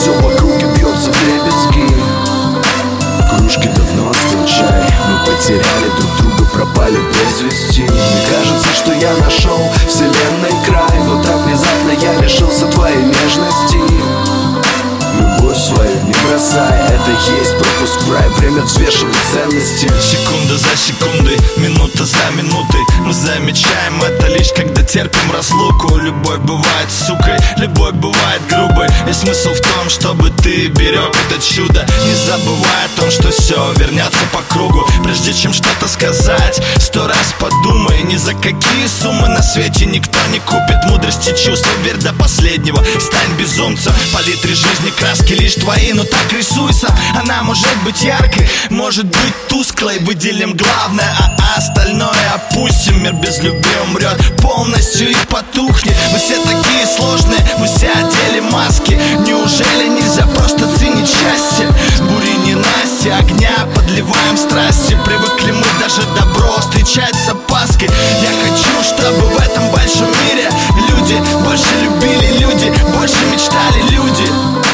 все в округе бьется вдребезги. В кружке давно остыл чай, мы потеряли друг друга, пропали без вести. Мне кажется, что я нашел вселенной край, но так внезапно я лишился твоей нежности. Любовь свою не бросай, это есть пропуск в рай. Время взвешивать ценности. Секунда за секундой, минута за минутой. Мы замечаем это лишь когда терпим разлуку. Любовь бывает сукой, любовь бывает грубой. И смысл в том, чтобы ты берег это чудо, не забывая о том, что все вернется по кругу. Прежде чем что-то сказать, 100 раз подумай. Ни за какие суммы на свете никто не купит мудрости чувства. Верь до последнего, стань безумцем. Палитре жизни краски лишь твои, но так рисуйся. Она может быть яркой, может быть тусклой. Выделим главное, а остальное опустим. Мир без любви умрет полностью и потухнет. Мы все такие сложные, мы все одели маски. Неужели нельзя просто ценить счастье? Бури ненастья, огня подливаем страсти. Привыкли мы даже добро встречать с опаской. Я хочу, чтобы в этом большом мире люди больше любили, люди больше мечтали, люди,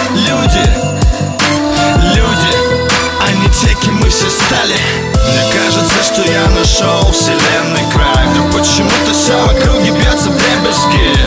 а не те, кем мы все стали. Мне кажется, что я нашел вселенной край, но почему-то все в округе бьется вдребезги.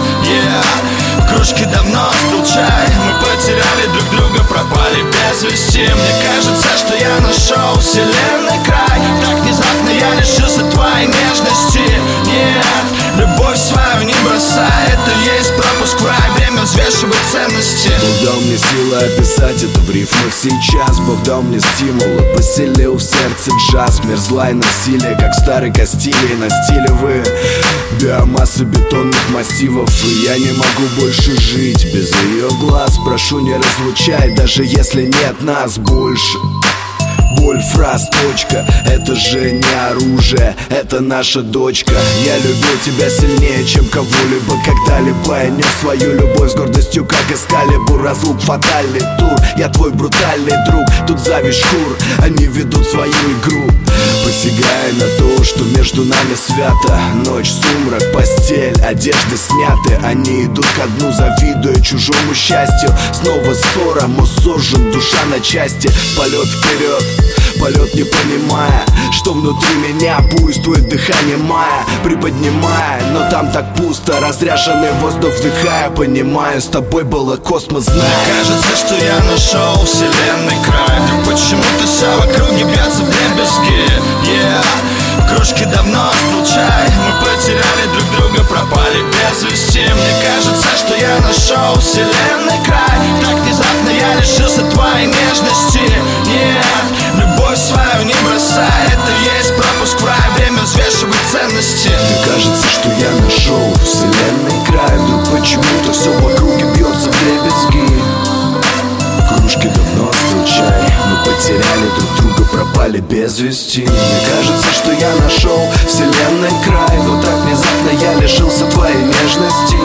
В кружке давно остыл чай, мы потеряли друг друга, пропали без вести. Мне кажется, что я нашел вселенной край, так внезапно я лишился твоей нежности. Нет, любовь свою не бросай, это есть пропуск в рай. Время взвешивает ценности. Бог дал мне силы описать это в рифмах сейчас. Бог дал мне стимулы, поселил в сердце джаз. Мир зла и насилия, как в старой Кастилии. На стиле вы биомасса бетонных массивов. И я не могу больше жить без ее глаз. Прошу, не разлучай, даже если нет нас больше. Боль, фраз, точка, это же не оружие, это наша дочка. Я любил тебя сильнее, чем кого-либо когда-либо. Я нес свою любовь с гордостью, как Эскалибур. Разлук, фатальный тур, я твой брутальный друг. Тут зависть шкур, они ведут свою игру, посягая на то, что между нами свято. Ночь, сумрак, постель, одежды сняты. Они идут ко дну, завидуя чужому счастью. Снова ссора, мост сожжен, душа на части. Полет вперед, полет не понимая, что внутри меня буйствует дыхание мая. Приподнимая, но там так пусто, разряженный воздух вдыхая. Понимаю, с тобой было космос, знаю. Мне кажется, что я нашел вселенной край, но почему-то все в округе бьется вдребезги. В кружке давно остыл чай, мы потеряли друг друга, пропали без вести. Мне кажется, что я нашел вселенной край, так внезапно я лишился твоей нежности. Нет, любовь свою не бросай, это есть пропуск в рай. Время взвешивает ценности. Мне кажется, что я нашел вселенной край, вдруг почему-то все в округе бьется вдребезги. В кружке давно остыл чай, мы потеряли друг друга, пропали без вести. Мне кажется, что я нашел вселенной край, но так внезапно я лишился твоей нежности.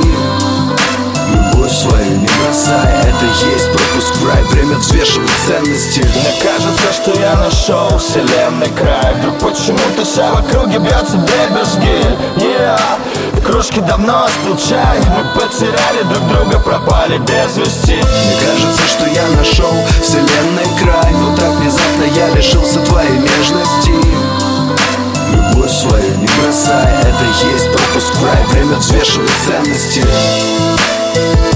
Любовь свою не бросай, это есть пропуск в рай. Время взвешивает ценности. Мне кажется, что я нашел вселенной край, вдруг почему-то все в округе бьется вдребезги. В кружке давно остыл чай, мы потеряли друг друга, пропали без вести. Мне кажется, что я нашел вселенной край, но так внезапно я лишился твоей нежности. Любовь свою не бросай, это есть пропуск в рай. Время взвешивает ценности.